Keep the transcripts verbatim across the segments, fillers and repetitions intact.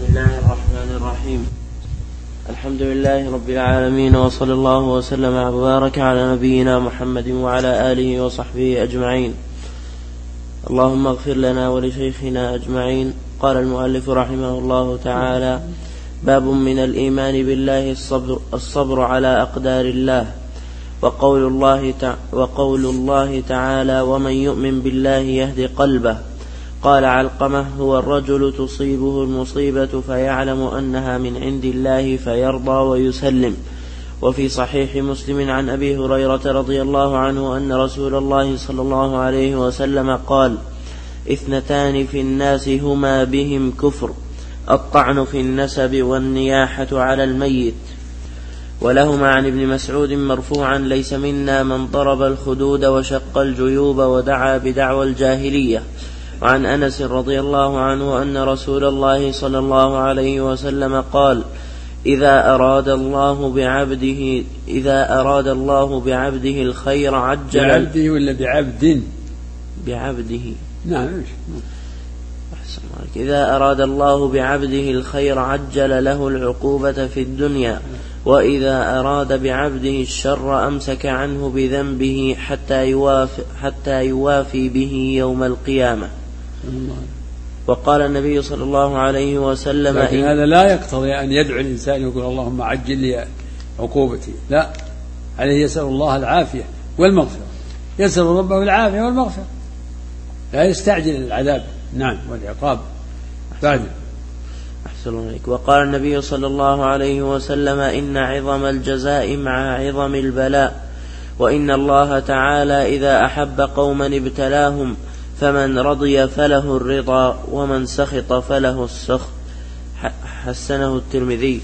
الله الرحمن الرحيم. الحمد لله رب العالمين، وصلى الله وسلم وبارك على نبينا محمد وعلى آله وصحبه أجمعين. اللهم اغفر لنا ولشيخنا أجمعين. قال المؤلف رحمه الله تعالى: باب من الإيمان بالله الصبر, الصبر على أقدار الله. وقول الله, تع... وقول الله تعالى: ومن يؤمن بالله يهد قلبه. قال علقمة: هو الرجل تصيبه المصيبة فيعلم أنها من عند الله فيرضى ويسلم. وفي صحيح مسلم عن أبي هريرة رضي الله عنه أن رسول الله صلى الله عليه وسلم قال: اثنتان في الناس هما بهم كفر: الطعن في النسب والنياحة على الميت. ولهما عن ابن مسعود مرفوعا: ليس منا من ضرب الخدود وشق الجيوب ودعا بدعوى الجاهلية. وعن أنس رضي الله عنه أن رسول الله صلى الله عليه وسلم قال: إذا أراد الله بعبده إذا أراد الله بعبده الخير عجل. بعبده ولا بعبد؟ بعبده. نعم. إذا أراد الله بعبده الخير عجل له العقوبة في الدنيا، وإذا أراد بعبده الشر أمسك عنه بذنبه حتى يوافي, حتى يوافي به يوم القيامة. وقال النبي صلى الله عليه وسلم: لكن هذا لا يقتضي أن يدعو الإنسان يقول اللهم عجل لي عقوبتي، لا، عليه يسأل الله العافية والمغفرة، يسأل ربه العافية والمغفرة، لا يستعجل العذاب نعم والعقاب بعد. أحسن عليك. وقال النبي صلى الله عليه وسلم: إن عظم الجزاء مع عظم البلاء، وإن الله تعالى إذا أحب قوما ابتلاهم، فمن رضي فله الرضا ومن سخط فله السخط. حسنه الترمذي.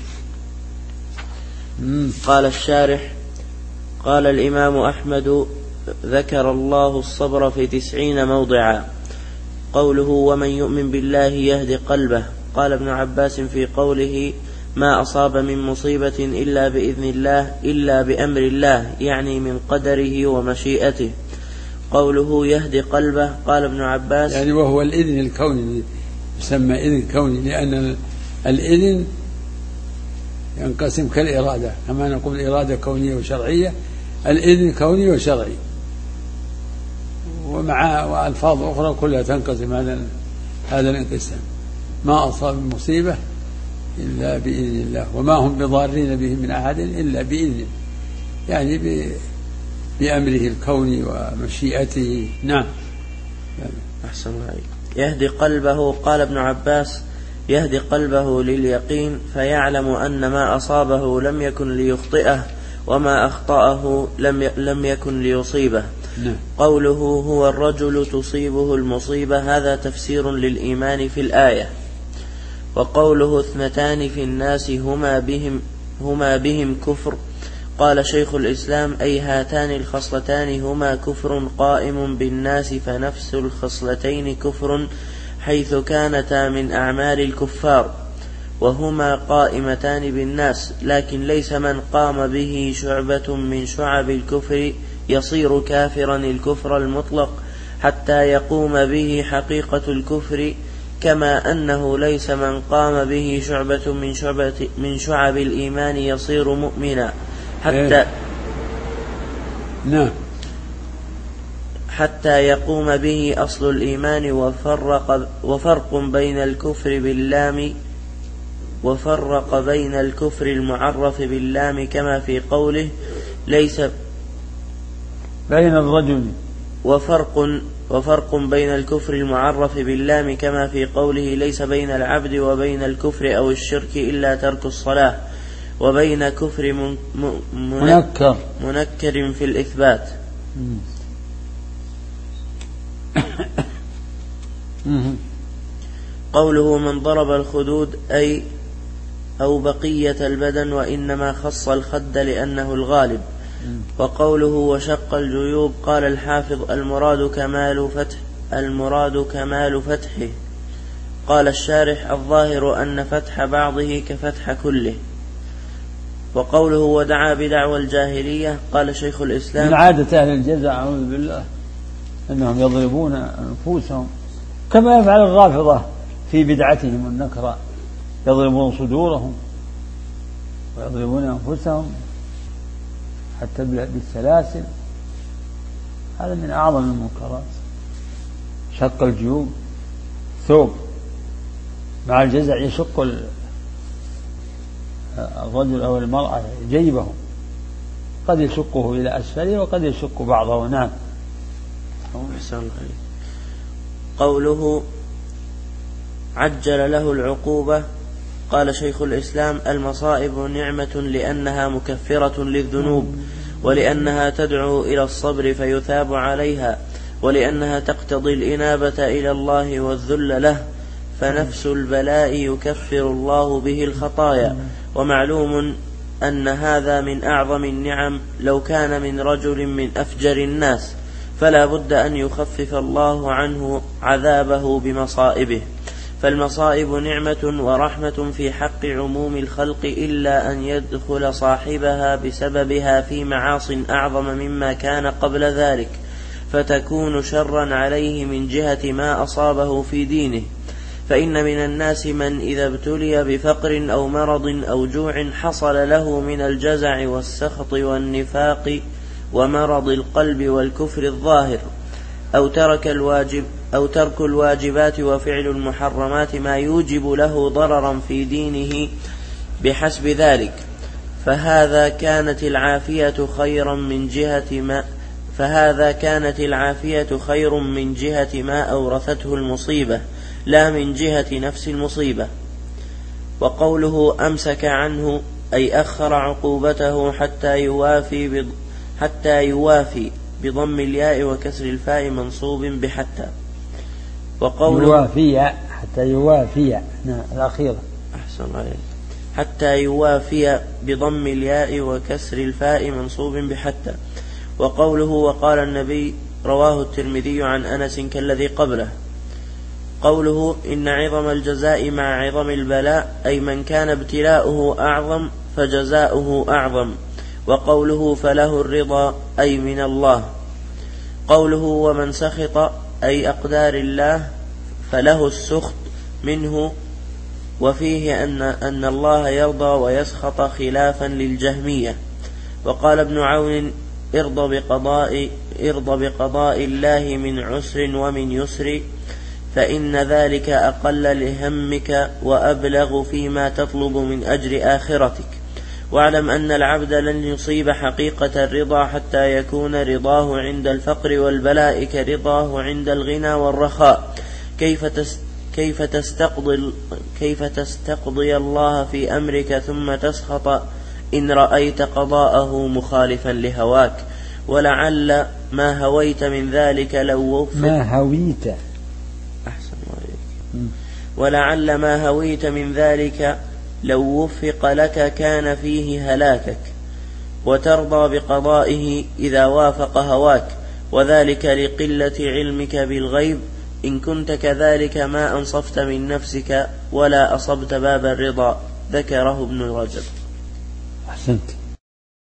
قال الشارح: قال الإمام أحمد: ذكر الله الصبر في تسعين موضعا. قوله: ومن يؤمن بالله يهد قلبه. قال ابن عباس في قوله: ما أصاب من مصيبة إلا بإذن الله إلا بأمر الله، يعني من قدره ومشيئته. قوله يهدي قلبه، قال ابن عباس يعني وهو الإذن الكوني، يسمى إذن كوني، لأن الإذن ينقسم كالإرادة، كما نقول إرادة كونية وشرعية، الإذن كوني وشرعي، ومع وألفاظ أخرى كلها تنقسم هذا هذا الانقسام. ما أصاب من مصيبة إلا بإذن الله، وما هم بضارين به من أحد إلا بإذنه، يعني ب بأمره الكوني ومشيئته. نعم. أحسن عليك. يهدي قلبه. قال ابن عباس: يهدي قلبه لليقين، فيعلم أن ما أصابه لم يكن ليخطئه، وما أخطأه لم لم يكن ليصيبه. نعم. قوله: هو الرجل تصيبه المصيبة، هذا تفسير للإيمان في الآية. وقوله: اثنتان في الناس هما بهم هما بهم كفر. قال شيخ الإسلام: أي هاتان الخصلتان هما كفر قائم بالناس، فنفس الخصلتين كفر حيث كانتا من أعمال الكفار، وهما قائمتان بالناس، لكن ليس من قام به شعبة من شعب الكفر يصير كافرا الكفر المطلق حتى يقوم به حقيقة الكفر، كما أنه ليس من قام به شعبة من, شعبة من شعب الإيمان يصير مؤمنا حتى نعم حتى يقوم به أصل الإيمان. وفرق, وفرق بين الكفر باللام وفرق بين الكفر المعرف باللام كما في قوله: ليس بين الرجل وفرق وفرق بين الكفر المعرف باللام كما في قوله: ليس بين العبد وبين الكفر أو الشرك إلا ترك الصلاة، وبين كفر من منكر, منكر في الإثبات. قوله: من ضرب الخدود أي أو بقية البدن، وإنما خص الخد لأنه الغالب. وقوله: وشق الجيوب. قال الحافظ: المراد كمال فتح المراد كمال فتحه. قال الشارح: الظاهر أن فتح بعضه كفتح كله. وقوله: ودعا بدعوى الجاهلية. قال شيخ الإسلام: من عادة أهل الجزع أعوذ بالله أنهم يضربون أنفسهم كما يفعل الرافضة في بدعتهم النكرة، يضربون صدورهم ويضربون أنفسهم حتى بالسلاسل. هذا من أعظم المنكرات. شق الجيوب، ثوب مع الجزع يشق الرجل أو المرأة جيبه، قد يشقه إلى أسفله وقد يشق بعضه. نعم. قوله عجل له العقوبة، قال شيخ الإسلام: المصائب نعمة لأنها مكفرة للذنوب، ولأنها تدعو إلى الصبر فيثاب عليها، ولأنها تقتضي الإنابة إلى الله والذل له، فنفس البلاء يكفر الله به الخطايا. ومعلوم أن هذا من أعظم النعم، لو كان من رجل من أفجر الناس فلا بد أن يخفف الله عنه عذابه بمصائبه. فالمصائب نعمة ورحمة في حق عموم الخلق، إلا أن يدخل صاحبها بسببها في معاص أعظم مما كان قبل ذلك، فتكون شرا عليه من جهة ما أصابه في دينه. فإن من الناس من إذا ابتلي بفقر أو مرض أو جوع حصل له من الجزع والسخط والنفاق ومرض القلب والكفر الظاهر، أو ترك الواجب أو ترك الواجبات وفعل المحرمات ما يوجب له ضررا في دينه بحسب ذلك، فهذا كانت العافية خيرا من جهة ما فهذا كانت العافية خير من جهة ما أورثته المصيبة، لا من جهة نفس المصيبة. وقوله أمسك عنه أي أخر عقوبته حتى يوافي بض... حتى يوافي بضم الياء وكسر الفاء منصوب بحتى. وقوله يوافي حتى يوافي، نعم الأخيرة. أحسن عليك. حتى يوافي بضم الياء وكسر الفاء منصوب بحتى. وقوله وقال النبي، رواه الترمذي عن أنس كالذي قبله. قوله إن عظم الجزاء مع عظم البلاء، أي من كان ابتلاؤه أعظم فجزاؤه أعظم. وقوله فله الرضا، أي من الله. قوله ومن سخط، أي أقدار الله، فله السخط منه. وفيه أن, أن الله يرضى ويسخط خلافا للجهمية. وقال ابن عون ارضى بقضاء, ارضى بقضاء الله من عسر ومن يسر، فإن ذلك أقل لهمك وأبلغ فيما تطلب من أجر آخرتك. واعلم أن العبد لن يصيب حقيقة الرضا حتى يكون رضاه عند الفقر والبلاء كرضاه عند الغنى والرخاء. كيف تست كيف تستقضي كيف تستقضي الله في أمرك ثم تسخط إن رأيت قضاءه مخالفا لهواك؟ ولعل ما هويت من ذلك لو وفق ما هويت أحسن عليك. ولعل ما هويت من ذلك لو وفق لك كان فيه هلاكك، وترضى بقضائه إذا وافق هواك، وذلك لقلة علمك بالغيب. إن كنت كذلك ما أنصفت من نفسك ولا أصبت باب الرضا. ذكره ابن رجب. أحسنت.